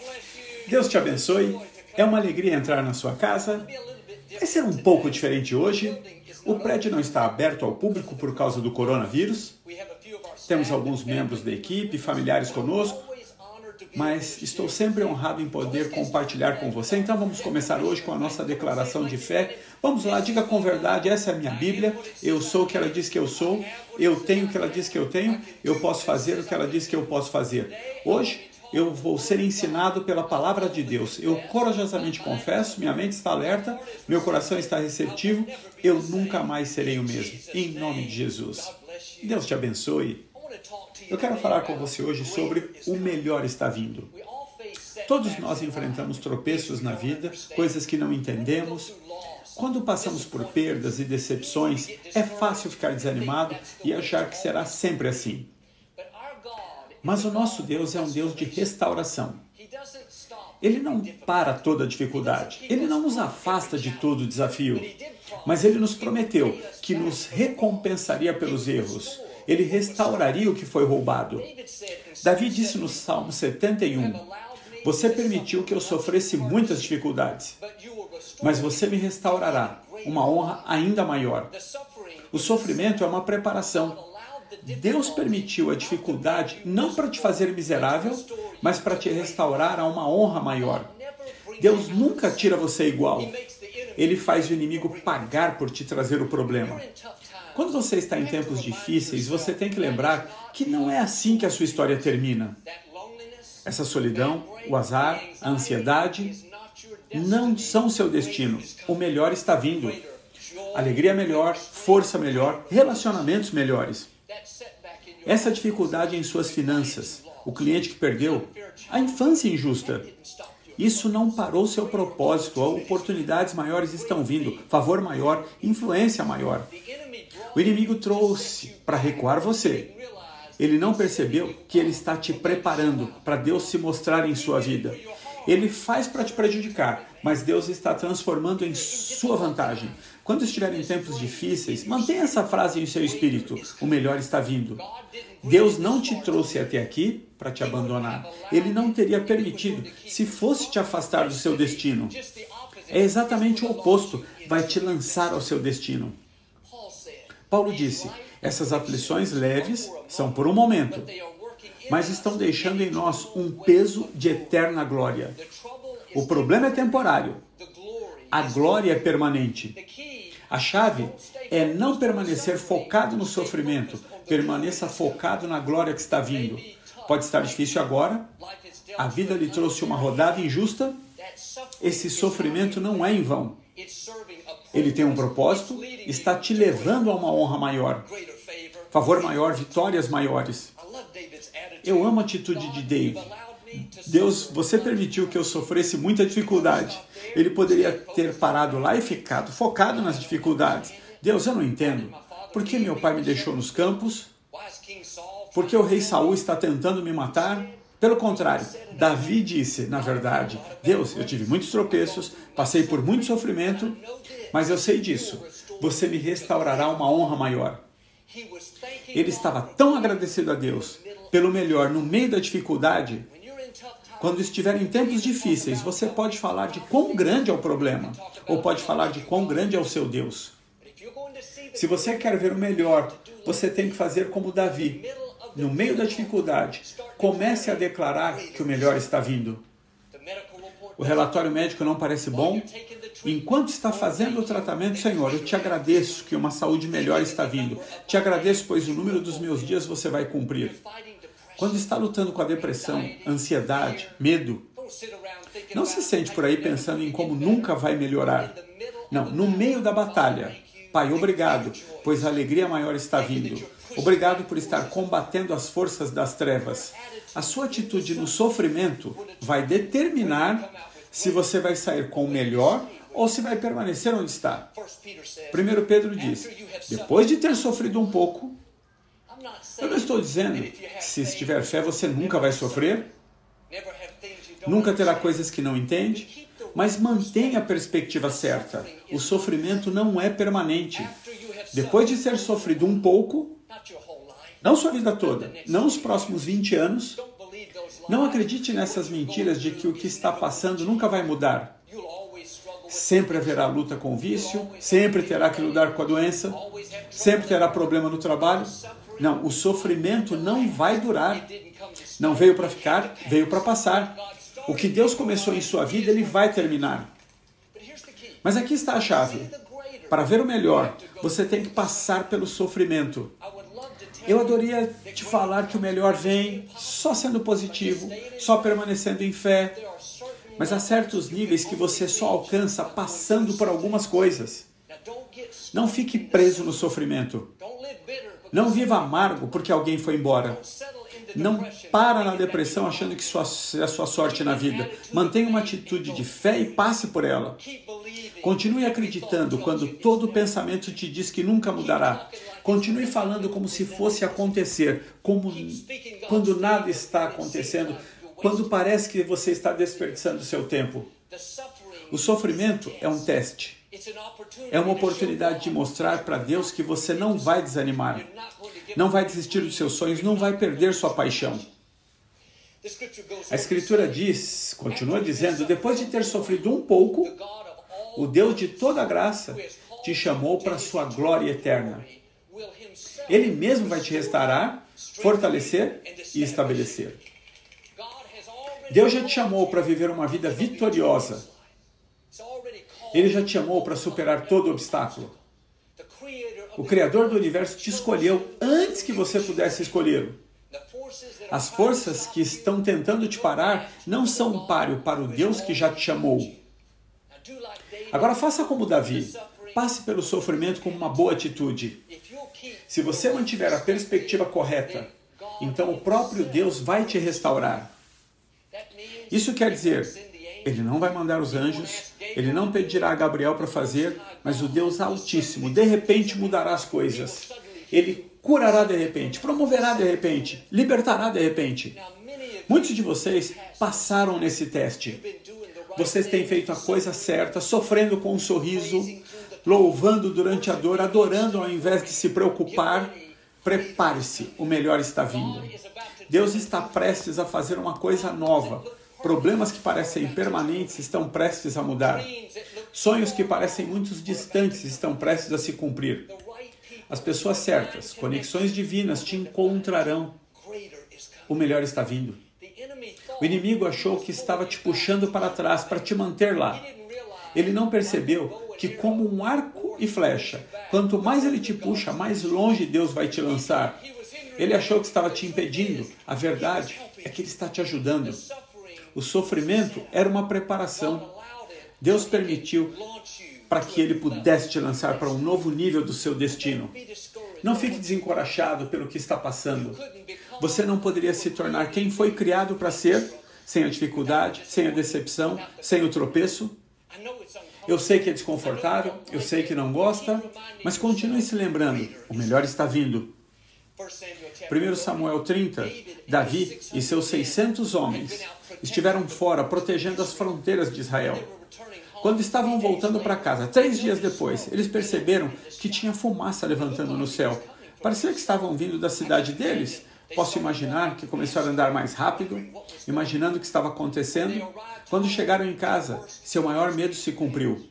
Deus te abençoe. É uma alegria entrar na sua casa. Vai ser um pouco diferente hoje. O prédio não está aberto ao público por causa do coronavírus. Temos alguns membros da equipe, familiares conosco, mas estou sempre honrado em poder compartilhar com você. Então vamos começar hoje com a nossa declaração de fé. Vamos lá, diga com verdade, essa é a minha Bíblia, eu sou o que ela diz que eu sou, eu tenho o que ela diz que eu tenho, eu posso fazer o que ela diz que eu posso fazer. Hoje eu vou ser ensinado pela palavra de Deus. Eu corajosamente confesso, minha mente está alerta, meu coração está receptivo, eu nunca mais serei o mesmo. Em nome de Jesus. Deus te abençoe. Eu quero falar com você hoje sobre o melhor está vindo. Todos nós enfrentamos tropeços na vida, coisas que não entendemos. Quando passamos por perdas e decepções, é fácil ficar desanimado e achar que será sempre assim. Mas o nosso Deus é um Deus de restauração. Ele não para toda dificuldade. Ele não nos afasta de todo desafio. Mas Ele nos prometeu que nos recompensaria pelos erros. Ele restauraria o que foi roubado. Davi disse no Salmo 71, você permitiu que eu sofresse muitas dificuldades, mas você me restaurará uma honra ainda maior. O sofrimento é uma preparação. Deus permitiu a dificuldade não para te fazer miserável, mas para te restaurar a uma honra maior. Deus nunca tira você igual. Ele faz o inimigo pagar por te trazer o problema. Quando você está em tempos difíceis, você tem que lembrar que não é assim que a sua história termina. Essa solidão, o azar, a ansiedade não são seu destino. O melhor está vindo. Alegria melhor, força melhor, relacionamentos melhores. Essa dificuldade em suas finanças, o cliente que perdeu, a infância injusta. Isso não parou seu propósito. Oportunidades maiores estão vindo, favor maior, influência maior. O inimigo trouxe para recuar você. Ele não percebeu que ele está te preparando para Deus se mostrar em sua vida. Ele faz para te prejudicar, mas Deus está transformando em sua vantagem. Quando estiver em tempos difíceis, mantenha essa frase em seu espírito. O melhor está vindo. Deus não te trouxe até aqui para te abandonar. Ele não teria permitido se fosse te afastar do seu destino. É exatamente o oposto. Vai te lançar ao seu destino. Paulo disse, essas aflições leves são por um momento, mas estão deixando em nós um peso de eterna glória. O problema é temporário. A glória é permanente. A chave é não permanecer focado no sofrimento. Permaneça focado na glória que está vindo. Pode estar difícil agora. A vida lhe trouxe uma rodada injusta. Esse sofrimento não é em vão. Ele tem um propósito, está te levando a uma honra maior, favor maior, vitórias maiores. Eu amo a atitude de David. Deus, você permitiu que eu sofresse muita dificuldade. Ele poderia ter parado lá e ficado focado nas dificuldades. Deus, eu não entendo. Por que meu pai me deixou nos campos? Por que o rei Saul está tentando me matar? Pelo contrário, Davi disse, na verdade, Deus, eu tive muitos tropeços, passei por muito sofrimento, mas eu sei disso. Você me restaurará uma honra maior. Ele estava tão agradecido a Deus pelo melhor no meio da dificuldade. Quando estiver em tempos difíceis, você pode falar de quão grande é o problema, ou pode falar de quão grande é o seu Deus. Se você quer ver o melhor, você tem que fazer como Davi. No meio da dificuldade, comece a declarar que o melhor está vindo. O relatório médico não parece bom? Enquanto está fazendo o tratamento, Senhor, eu te agradeço que uma saúde melhor está vindo. Te agradeço, pois o número dos meus dias você vai cumprir. Quando está lutando com a depressão, ansiedade, medo, não se sente por aí pensando em como nunca vai melhorar. Não, no meio da batalha, Pai, obrigado, pois a alegria maior está vindo. Obrigado por estar combatendo as forças das trevas. A sua atitude no sofrimento vai determinar se você vai sair com o melhor ou se vai permanecer onde está. 1 Pedro diz, depois de ter sofrido um pouco, eu não estou dizendo que se tiver fé você nunca vai sofrer, nunca terá coisas que não entende, mas mantenha a perspectiva certa. O sofrimento não é permanente. Depois de ter sofrido um pouco, não sua vida toda, não os próximos 20 anos, Não acredite nessas mentiras de que o que está passando nunca vai mudar. Sempre haverá luta com o vício, sempre terá que lidar com a doença, sempre terá problema no trabalho. Não, o sofrimento não vai durar. Não veio para ficar, veio para passar. O que Deus começou em sua vida, Ele vai terminar. Mas aqui está a chave. Para ver o melhor, você tem que passar pelo sofrimento. Eu adoraria te falar que o melhor vem só sendo positivo, só permanecendo em fé. Mas há certos níveis que você só alcança passando por algumas coisas. Não fique preso no sofrimento. Não viva amargo porque alguém foi embora. Não para na depressão achando que é a sua sorte na vida. Mantenha uma atitude de fé e passe por ela. Continue acreditando quando todo pensamento te diz que nunca mudará. Continue falando como se fosse acontecer, como quando nada está acontecendo, quando parece que você está desperdiçando o seu tempo. O sofrimento é um teste. É uma oportunidade de mostrar para Deus que você não vai desanimar, não vai desistir dos seus sonhos, não vai perder sua paixão. A Escritura diz, continua dizendo, depois de ter sofrido um pouco, o Deus de toda graça te chamou para a sua glória eterna. Ele mesmo vai te restaurar, fortalecer e estabelecer. Deus já te chamou para viver uma vida vitoriosa. Ele já te chamou para superar todo obstáculo. O Criador do Universo te escolheu antes que você pudesse escolhê-lo. As forças que estão tentando te parar não são um páreo para o Deus que já te chamou. Agora faça como Davi. Passe pelo sofrimento com uma boa atitude. Se você mantiver a perspectiva correta, então o próprio Deus vai te restaurar. Isso quer dizer, Ele não vai mandar os anjos, Ele não pedirá a Gabriel para fazer, mas o Deus Altíssimo, de repente, mudará as coisas. Ele curará de repente, promoverá de repente, libertará de repente. Muitos de vocês passaram nesse teste. Vocês têm feito a coisa certa, sofrendo com um sorriso, louvando durante a dor, adorando ao invés de se preocupar. Prepare-se, o melhor está vindo. Deus está prestes a fazer uma coisa nova. Problemas que parecem permanentes estão prestes a mudar. Sonhos que parecem muito distantes estão prestes a se cumprir. As pessoas certas, conexões divinas te encontrarão. O melhor está vindo. O inimigo achou que estava te puxando para trás, para te manter lá. Ele não percebeu que, como um arco e flecha, quanto mais ele te puxa, mais longe Deus vai te lançar. Ele achou que estava te impedindo. A verdade é que Ele está te ajudando. O sofrimento era uma preparação. Deus permitiu para que Ele pudesse te lançar para um novo nível do seu destino. Não fique desencorajado pelo que está passando. Você não poderia se tornar quem foi criado para ser, sem a dificuldade, sem a decepção, sem o tropeço. Eu sei que é desconfortável, eu sei que não gosta, mas continue se lembrando, o melhor está vindo. 1 Samuel 30, Davi e seus 600 homens estiveram fora, protegendo as fronteiras de Israel. Quando estavam voltando para casa, 3 dias depois, eles perceberam que tinha fumaça levantando no céu. Parecia que estavam vindo da cidade deles. Posso imaginar que começaram a andar mais rápido, imaginando o que estava acontecendo. Quando chegaram em casa, seu maior medo se cumpriu.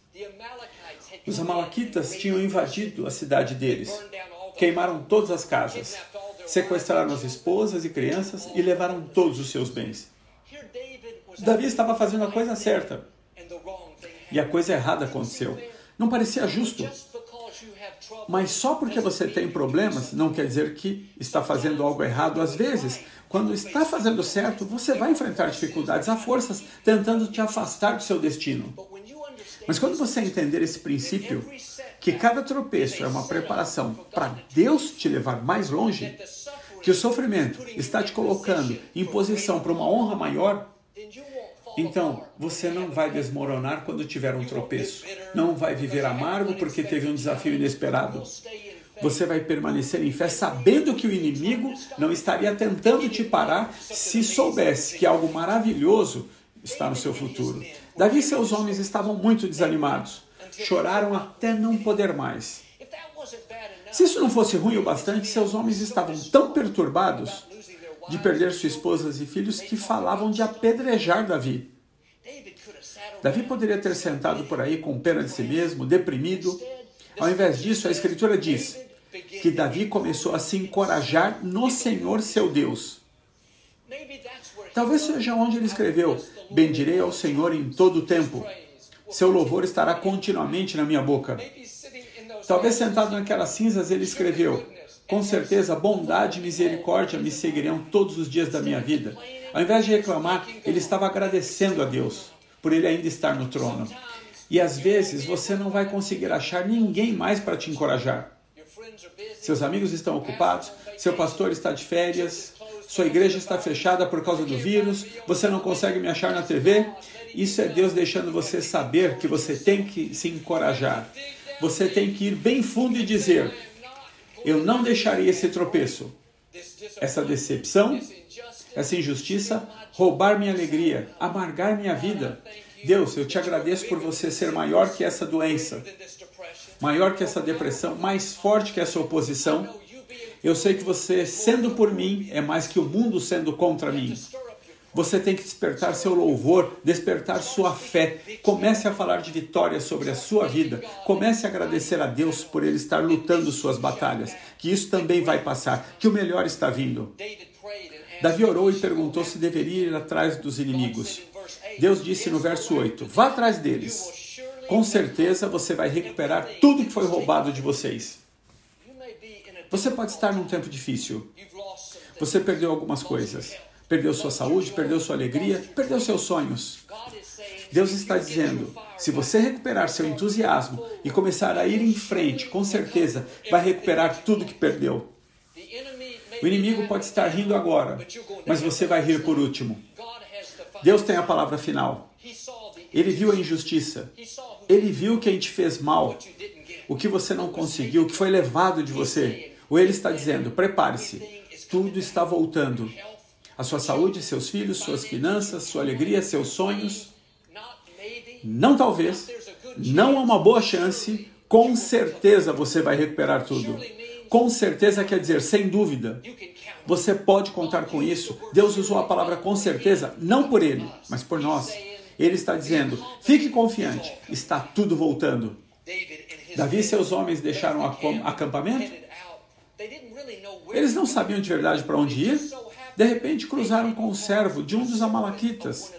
Os amalequitas tinham invadido a cidade deles. Queimaram todas as casas, sequestraram as esposas e crianças e levaram todos os seus bens. Davi estava fazendo a coisa certa. E a coisa errada aconteceu. Não parecia justo. Mas só porque você tem problemas, não quer dizer que está fazendo algo errado. Às vezes, quando está fazendo certo, você vai enfrentar dificuldades. Há forças tentando te afastar do seu destino. Mas quando você entender esse princípio, que cada tropeço é uma preparação para Deus te levar mais longe, que o sofrimento está te colocando em posição para uma honra maior, então você não vai desmoronar quando tiver um tropeço. Não vai viver amargo porque teve um desafio inesperado. Você vai permanecer em fé sabendo que o inimigo não estaria tentando te parar se soubesse que algo maravilhoso está no seu futuro. Davi e seus homens estavam muito desanimados. Choraram até não poder mais. Se isso não fosse ruim o bastante, seus homens estavam tão perturbados de perder suas esposas e filhos que falavam de apedrejar Davi. Davi poderia ter sentado por aí com pena de si mesmo, deprimido. Ao invés disso, a Escritura diz que Davi começou a se encorajar no Senhor seu Deus. Talvez seja onde ele escreveu: bendirei ao Senhor em todo o tempo. Seu louvor estará continuamente na minha boca. Talvez sentado naquelas cinzas ele escreveu: com certeza, bondade e misericórdia me seguirão todos os dias da minha vida. Ao invés de reclamar, ele estava agradecendo a Deus por ele ainda estar no trono. E às vezes você não vai conseguir achar ninguém mais para te encorajar. Seus amigos estão ocupados, seu pastor está de férias, sua igreja está fechada por causa do vírus, você não consegue me achar na TV. Isso é Deus deixando você saber que você tem que se encorajar. Você tem que ir bem fundo e dizer: eu não deixaria esse tropeço, essa decepção, essa injustiça roubar minha alegria, amargar minha vida. Deus, eu te agradeço por você ser maior que essa doença, maior que essa depressão, mais forte que essa oposição. Eu sei que você, sendo por mim, é mais que o mundo sendo contra mim. Você tem que despertar seu louvor, despertar sua fé. Comece a falar de vitória sobre a sua vida. Comece a agradecer a Deus por Ele estar lutando suas batalhas. Que isso também vai passar, que o melhor está vindo. Davi orou e perguntou se deveria ir atrás dos inimigos. Deus disse no verso 8, vá atrás deles. Com certeza você vai recuperar tudo que foi roubado de vocês. Você pode estar num tempo difícil. Você perdeu algumas coisas. Perdeu sua saúde, perdeu sua alegria, perdeu seus sonhos. Deus está dizendo, se você recuperar seu entusiasmo e começar a ir em frente, com certeza vai recuperar tudo que perdeu. O inimigo pode estar rindo agora, mas você vai rir por último. Deus tem a palavra final. Ele viu a injustiça. Ele viu quem te fez mal, o que você não conseguiu, o que foi levado de você. Ou Ele está dizendo, prepare-se, tudo está voltando. A sua saúde, seus filhos, suas finanças, sua alegria, seus sonhos. Não talvez, não há uma boa chance, com certeza você vai recuperar tudo. Com certeza quer dizer, sem dúvida. Você pode contar com isso. Deus usou a palavra com certeza, não por Ele, mas por nós. Ele está dizendo, fique confiante, está tudo voltando. Davi e seus homens deixaram o acampamento. Eles não sabiam de verdade para onde ir. De repente cruzaram com o servo de um dos amalequitas.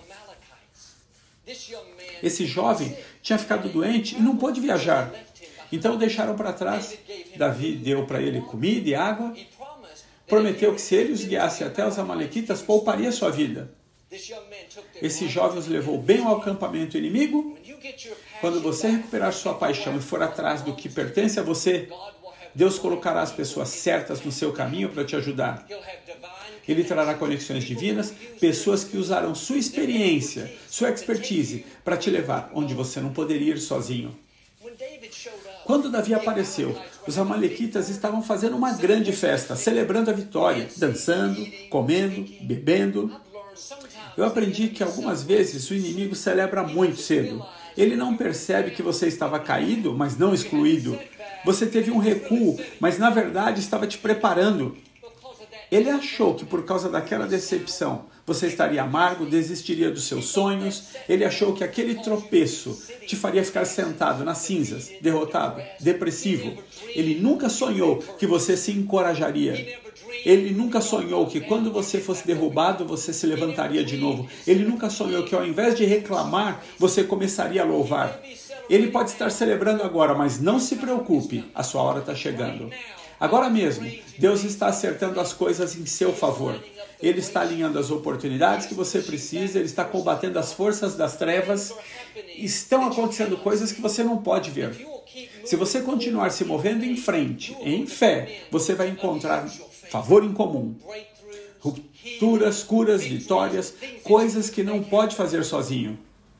Esse jovem tinha ficado doente e não pôde viajar. Então deixaram para trás. Davi deu para ele comida e água. Prometeu que se ele os guiasse até os amalequitas, pouparia sua vida. Esse jovem os levou bem ao acampamento inimigo. Quando você recuperar sua paixão e for atrás do que pertence a você, Deus colocará as pessoas certas no seu caminho para te ajudar. Ele trará conexões divinas, pessoas que usarão sua experiência, sua expertise, para te levar onde você não poderia ir sozinho. Quando Davi apareceu, os amalequitas estavam fazendo uma grande festa, celebrando a vitória, dançando, comendo, bebendo. Eu aprendi que algumas vezes o inimigo celebra muito cedo. Ele não percebe que você estava caído, mas não excluído. Você teve um recuo, mas na verdade estava te preparando. Ele achou que por causa daquela decepção você estaria amargo, desistiria dos seus sonhos. Ele achou que aquele tropeço te faria ficar sentado nas cinzas, derrotado, depressivo. Ele nunca sonhou que você se encorajaria. Ele nunca sonhou que quando você fosse derrubado, você se levantaria de novo. Ele nunca sonhou que ao invés de reclamar, você começaria a louvar. Ele pode estar celebrando agora, mas não se preocupe, a sua hora está chegando. Agora mesmo, Deus está acertando as coisas em seu favor. Ele está alinhando as oportunidades que você precisa, Ele está combatendo as forças das trevas. Estão acontecendo coisas que você não pode ver. Se você continuar se movendo em frente, em fé, você vai encontrar favor em comum. Rupturas, curas, vitórias, coisas que não pode fazer sozinho.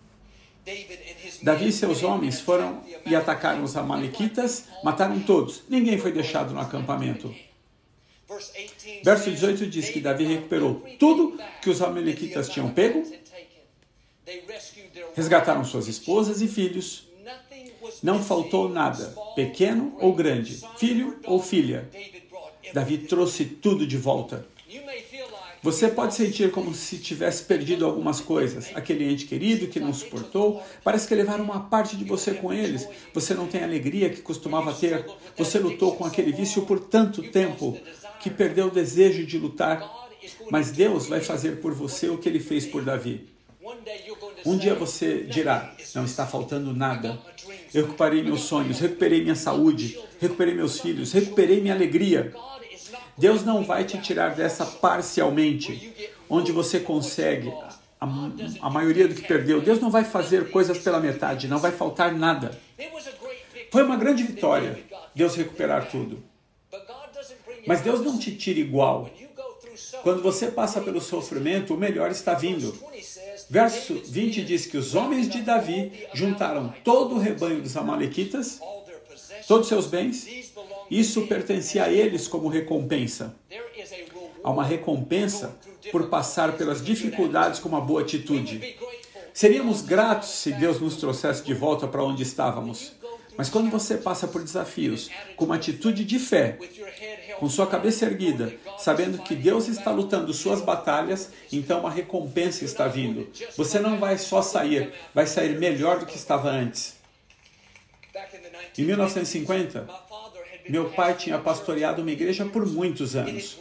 Davi e seus homens foram e atacaram os amalequitas, mataram todos. Ninguém foi deixado no acampamento. Verso 18 diz que Davi recuperou tudo que os amalequitas tinham pego, resgataram suas esposas e filhos. Não faltou nada, pequeno ou grande, filho ou filha. Davi trouxe tudo de volta. Você pode sentir como se tivesse perdido algumas coisas. Aquele ente querido que não suportou, parece que levaram uma parte de você com eles. Você não tem a alegria que costumava ter. Você lutou com aquele vício por tanto tempo que perdeu o desejo de lutar. Mas Deus vai fazer por você o que Ele fez por Davi. Um dia você dirá, não está faltando nada. Eu recuperei meus sonhos, recuperei minha saúde, recuperei meus filhos, recuperei minha alegria. Deus não vai te tirar dessa parcialmente, onde você consegue a maioria do que perdeu. Deus não vai fazer coisas pela metade, não vai faltar nada. Foi uma grande vitória, Deus recuperar tudo. Mas Deus não te tira igual. Quando você passa pelo sofrimento, o melhor está vindo. Verso 20 diz que os homens de Davi juntaram todo o rebanho dos amalequitas, todos seus bens. Isso pertencia a eles como recompensa. Há uma recompensa por passar pelas dificuldades com uma boa atitude. Seríamos gratos se Deus nos trouxesse de volta para onde estávamos. Mas quando você passa por desafios com uma atitude de fé, com sua cabeça erguida, sabendo que Deus está lutando suas batalhas, então uma recompensa está vindo. Você não vai só sair, vai sair melhor do que estava antes. Em 1950, meu pai tinha pastoreado uma igreja por muitos anos.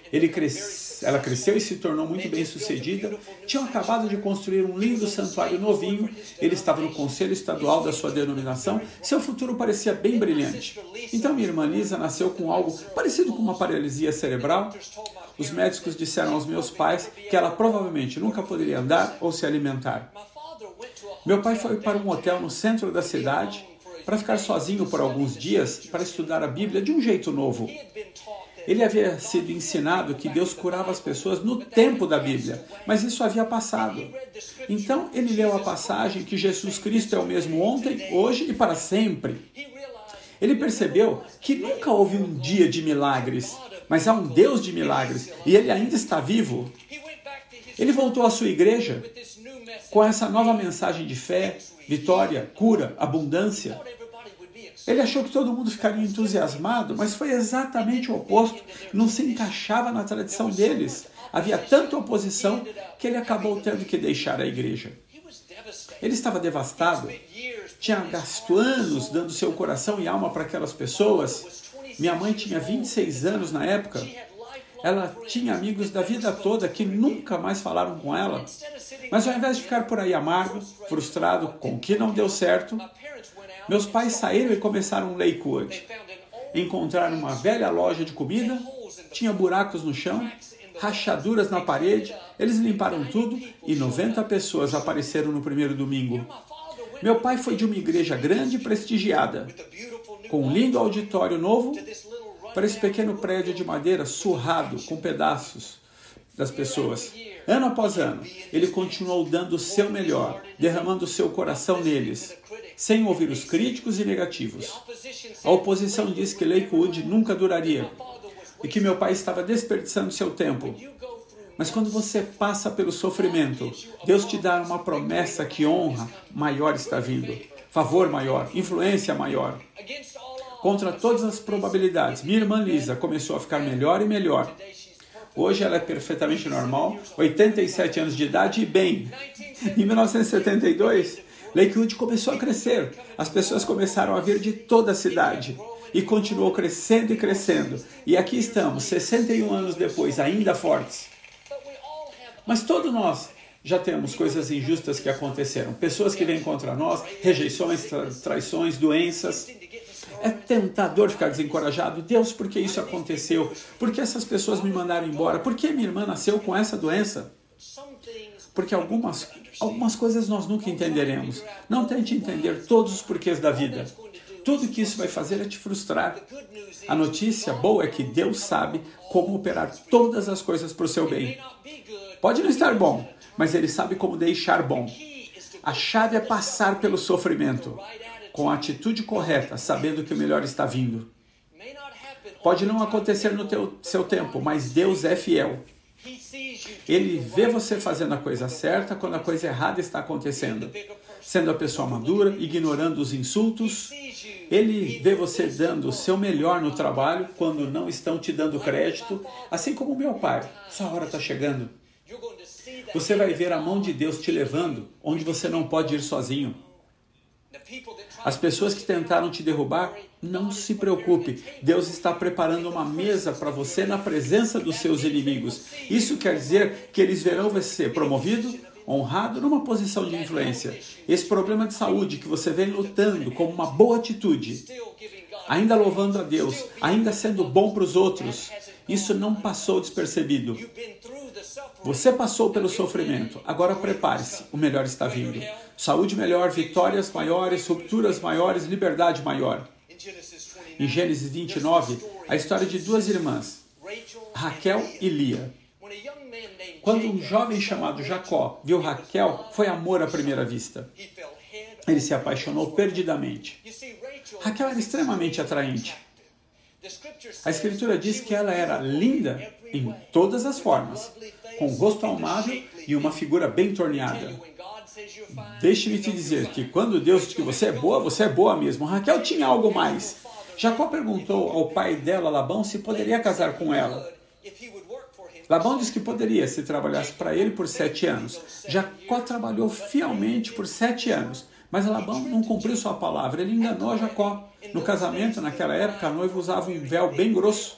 Ela cresceu e se tornou muito bem sucedida. Tinham acabado de construir um lindo santuário novinho. Ele estava no conselho estadual da sua denominação. Seu futuro parecia bem brilhante. Então minha irmã Lisa nasceu com algo parecido com uma paralisia cerebral. Os médicos disseram aos meus pais que ela provavelmente nunca poderia andar ou se alimentar. Meu pai foi para um hotel no centro da cidade para ficar sozinho por alguns dias para estudar a Bíblia de um jeito novo. Ele havia sido ensinado que Deus curava as pessoas no tempo da Bíblia, mas isso havia passado. Então ele leu a passagem que Jesus Cristo é o mesmo ontem, hoje e para sempre. Ele percebeu que nunca houve um dia de milagres, mas há um Deus de milagres e ele ainda está vivo. Ele voltou à sua igreja com essa nova mensagem de fé, vitória, cura, abundância. Ele achou que todo mundo ficaria entusiasmado, mas foi exatamente o oposto. Não se encaixava na tradição deles. Havia tanta oposição que ele acabou tendo que deixar a igreja. Ele estava devastado. Tinha gasto anos dando seu coração e alma para aquelas pessoas. Minha mãe tinha 26 anos na época. Ela tinha amigos da vida toda que nunca mais falaram com ela. Mas ao invés de ficar por aí amargo, frustrado com o que não deu certo, meus pais saíram e começaram um Lakewood. Encontraram uma velha loja de comida, tinha buracos no chão, rachaduras na parede. Eles limparam tudo e 90 pessoas apareceram no primeiro domingo. Meu pai foi de uma igreja grande e prestigiada, com um lindo auditório novo, para esse pequeno prédio de madeira surrado com pedaços das pessoas. Ano após ano, ele continuou dando o seu melhor, derramando o seu coração neles, sem ouvir os críticos e negativos. A oposição disse que Lakewood nunca duraria e que meu pai estava desperdiçando seu tempo. Mas quando você passa pelo sofrimento, Deus te dá uma promessa que honra maior está vindo, favor maior, influência maior. Contra todas as probabilidades, minha irmã Lisa começou a ficar melhor e melhor. Hoje ela é perfeitamente normal, 87 anos de idade e bem. Em 1972, Lakewood começou a crescer. As pessoas começaram a vir de toda a cidade e continuou crescendo e crescendo. E aqui estamos, 61 anos depois, ainda fortes. Mas todos nós já temos coisas injustas que aconteceram. Pessoas que vêm contra nós, rejeições, traições, doenças. É tentador ficar desencorajado. Deus, por que isso aconteceu? Por que essas pessoas me mandaram embora? Por que minha irmã nasceu com essa doença? Porque algumas coisas nós nunca entenderemos. Não tente entender todos os porquês da vida. Tudo que isso vai fazer é te frustrar. A notícia boa é que Deus sabe como operar todas as coisas para o seu bem. Pode não estar bom, mas Ele sabe como deixar bom. A chave é passar pelo sofrimento com a atitude correta, sabendo que o melhor está vindo. Pode não acontecer no seu tempo, mas Deus é fiel. Ele vê você fazendo a coisa certa quando a coisa errada está acontecendo. Sendo a pessoa madura, ignorando os insultos. Ele vê você dando o seu melhor no trabalho quando não estão te dando crédito, assim como meu pai. Sua hora está chegando. Você vai ver a mão de Deus te levando onde você não pode ir sozinho. As pessoas que tentaram te derrubar, não se preocupe. Deus está preparando uma mesa para você na presença dos seus inimigos. Isso quer dizer que eles verão você promovido, honrado, numa posição de influência. Esse problema de saúde que você vem lutando como uma boa atitude, ainda louvando a Deus, ainda sendo bom para os outros, isso não passou despercebido. Você passou pelo sofrimento, agora prepare-se, o melhor está vindo. Saúde melhor, vitórias maiores, rupturas maiores, liberdade maior. Em Gênesis 29, a história de duas irmãs, Raquel e Lia. Quando um jovem chamado Jacó viu Raquel, foi amor à primeira vista. Ele se apaixonou perdidamente. Raquel era extremamente atraente. A Escritura diz que ela era linda em todas as formas, com rosto amável e uma figura bem torneada. Deixe-me te dizer que quando Deus diz que você é boa mesmo. Raquel tinha algo mais. Jacó perguntou ao pai dela, Labão, se poderia casar com ela. Labão disse que poderia se trabalhasse para ele por 7 anos. Jacó trabalhou fielmente por 7 anos. Mas Labão não cumpriu sua palavra, ele enganou Jacó. No casamento, naquela época, a noiva usava um véu bem grosso.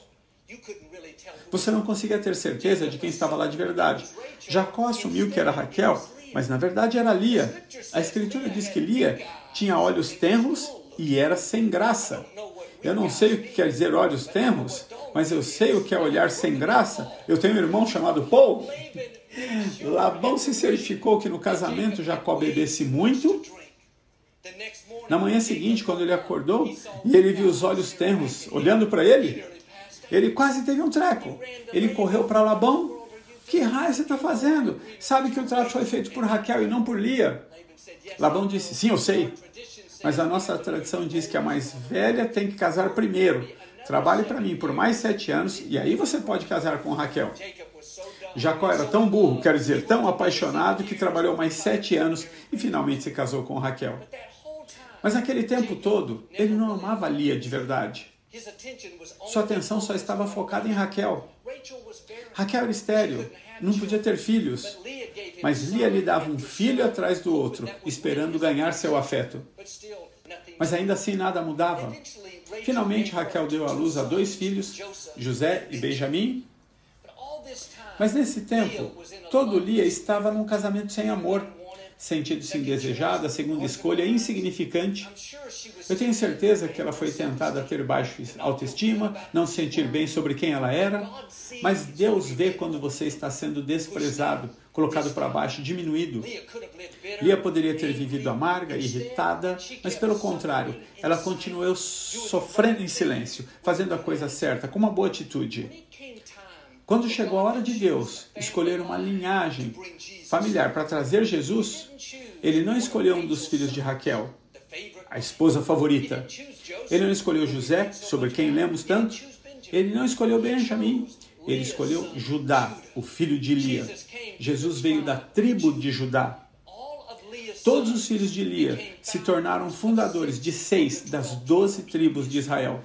Você não conseguia ter certeza de quem estava lá de verdade. Jacó assumiu que era Raquel, mas na verdade era Lia. A Escritura diz que Lia tinha olhos tenros e era sem graça. Eu não sei o que quer dizer olhos tenros, mas eu sei o que é olhar sem graça. Eu tenho um irmão chamado Paul. Labão se certificou que no casamento Jacó bebesse muito. Na manhã seguinte, quando ele acordou e ele viu os olhos tenros olhando para ele, ele quase teve um treco. Ele correu para Labão. Que raio você está fazendo? Sabe que o trato foi feito por Raquel e não por Lia? Labão disse, sim, eu sei. Mas a nossa tradição diz que a mais velha tem que casar primeiro. Trabalhe para mim por mais 7 anos e aí você pode casar com Raquel. Jacó era tão burro, quer dizer, tão apaixonado, que trabalhou mais 7 anos e finalmente se casou com Raquel. Mas naquele tempo todo, ele não amava Lia de verdade. Sua atenção só estava focada em Raquel. Raquel era estéril, não podia ter filhos. Mas Lia lhe dava um filho atrás do outro, esperando ganhar seu afeto. Mas ainda assim nada mudava. Finalmente Raquel deu à luz a 2 filhos, José e Benjamim. Mas nesse tempo, todo Lia estava num casamento sem amor, sentindo-se indesejada, segunda escolha, insignificante. Eu tenho certeza que ela foi tentada a ter baixa autoestima, não se sentir bem sobre quem ela era, mas Deus vê quando você está sendo desprezado, colocado para baixo, diminuído. Lia poderia ter vivido amarga, irritada, mas pelo contrário, ela continuou sofrendo em silêncio, fazendo a coisa certa, com uma boa atitude. Quando chegou a hora de Deus escolher uma linhagem familiar para trazer Jesus, ele não escolheu um dos filhos de Raquel, a esposa favorita. Ele não escolheu José, sobre quem lemos tanto. Ele não escolheu Benjamim. Ele escolheu Judá, o filho de Lia. Jesus veio da tribo de Judá. Todos os filhos de Lia se tornaram fundadores de 6 das 12 tribos de Israel.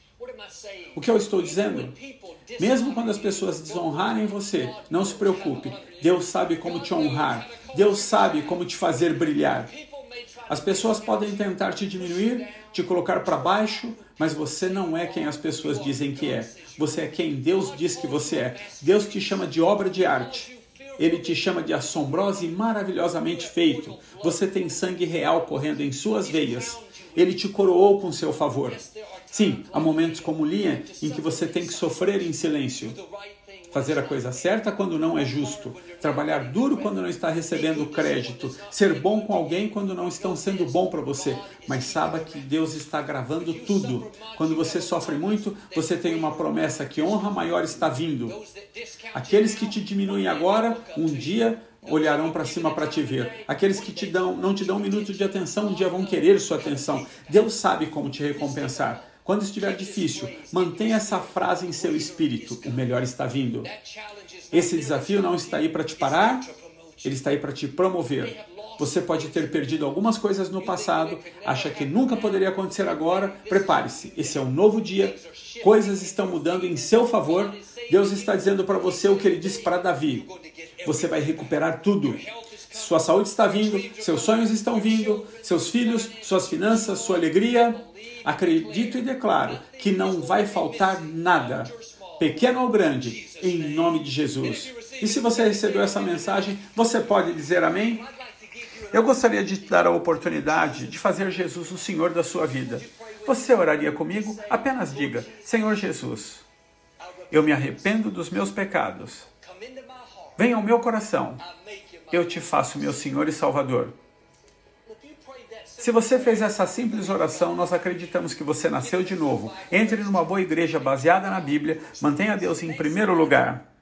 O que eu estou dizendo? Mesmo quando as pessoas desonrarem você, não se preocupe. Deus sabe como te honrar. Deus sabe como te fazer brilhar. As pessoas podem tentar te diminuir, te colocar para baixo, mas você não é quem as pessoas dizem que é. Você é quem Deus diz que você é. Deus te chama de obra de arte. Ele te chama de assombroso e maravilhosamente feito. Você tem sangue real correndo em suas veias. Ele te coroou com seu favor. Sim, há momentos como Lia em que você tem que sofrer em silêncio. Fazer a coisa certa quando não é justo. Trabalhar duro quando não está recebendo crédito. Ser bom com alguém quando não estão sendo bom para você. Mas saiba que Deus está gravando tudo. Quando você sofre muito, você tem uma promessa que honra maior está vindo. Aqueles que te diminuem agora, um dia olharão para cima para te ver. Aqueles que não te dão um minuto de atenção, um dia vão querer sua atenção. Deus sabe como te recompensar. Quando estiver difícil, mantenha essa frase em seu espírito. O melhor está vindo. Esse desafio não está aí para te parar, ele está aí para te promover. Você pode ter perdido algumas coisas no passado, acha que nunca poderia acontecer agora. Prepare-se, esse é um novo dia, coisas estão mudando em seu favor. Deus está dizendo para você o que ele disse para Davi. Você vai recuperar tudo. Sua saúde está vindo, seus sonhos estão vindo, seus filhos, suas finanças, sua alegria. Acredito e declaro que não vai faltar nada, pequeno ou grande, em nome de Jesus. E se você recebeu essa mensagem, você pode dizer amém? Eu gostaria de te dar a oportunidade de fazer Jesus o Senhor da sua vida. Você oraria comigo? Apenas diga: Senhor Jesus, eu me arrependo dos meus pecados. Venha ao meu coração. Eu te faço meu Senhor e Salvador. Se você fez essa simples oração, nós acreditamos que você nasceu de novo. Entre numa boa igreja baseada na Bíblia, mantenha Deus em primeiro lugar.